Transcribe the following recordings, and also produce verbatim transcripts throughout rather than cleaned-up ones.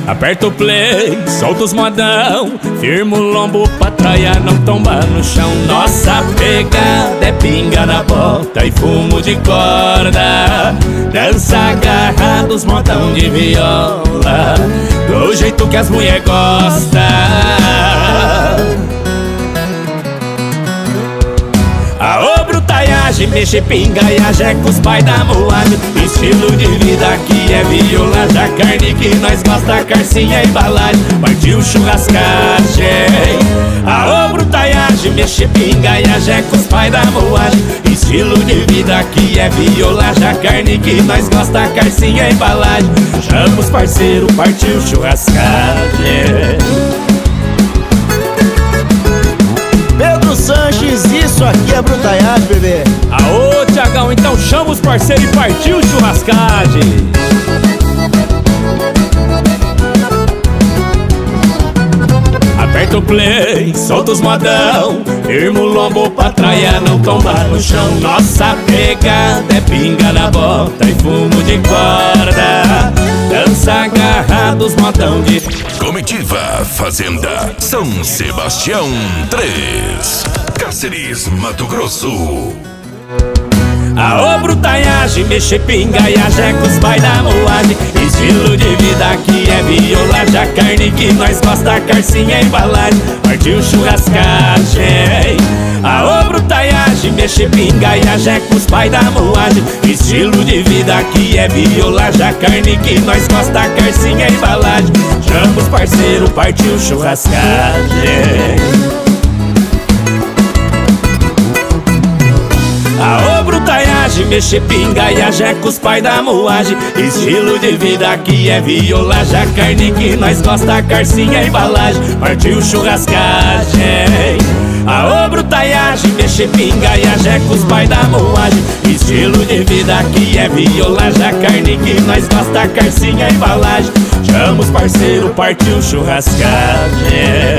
Aperta o play, solta os modão, firma o lombo pra traia não tombar no chão. Nossa pegada é pinga na bota e fumo de corda, dança agarrados, modão de viola, do jeito que as mulher gostam. Aô, brutaiagem, mexe pinga e ajeca os pai da moagem. Estilo de vida aqui é viola, já carne que nós gosta, carcinha e embalagem. Partiu churrascagem. Aô, brutaiagem, mexe pinga e ajeca os pai da moagem. Estilo de vida aqui é viola, já carne que nós gosta, carcinha e embalagem. Chama os parceiro, partiu churrascagem. Pedro Sanches, isso aqui é brutaiagem, bebê. Aô, Tiagão, então chama os parceiros e partiu churrascagem. Aperta o play, solta os modão, firma o lombo pra traia não tombar no chão. Nossa pegada é pinga na bota e fumo de corda, dança agarrados, modão de... Comitiva Fazenda São Sebastião três, Cáceres, Mato Grosso. Aô, brutaiagem, mexe pinga e ajeca os pai da moagem. Estilo de vida aqui é viola, já carne que nós gosta, carcinha e embalagem. Partiu churrascagem. Aô, brutaiagem, mexe pinga e ajeca os pai da moagem. Estilo de vida aqui é viola, já carne que nós gosta, carcinha e embalagem. Chama os parceiro, partiu churrascagem. Aô, brutaiagem, mexe pinga e ajeca os pai da moagem. Estilo de vida aqui é viola, já carne que nós gosta, carcinha e embalagem. Partiu churrascagem. Aô, brutaiagem, mexe pinga e ajeca os pai da moagem. Estilo de vida aqui é viola, já carne que nós gosta, carcinha e embalagem. Chama os parceiro, partiu churrascagem.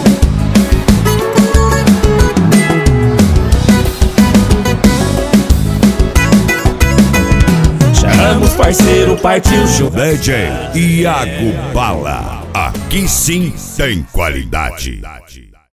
Vamos, parceiro, partiu churrascagem. D J Iago Bala, aqui sim tem qualidade.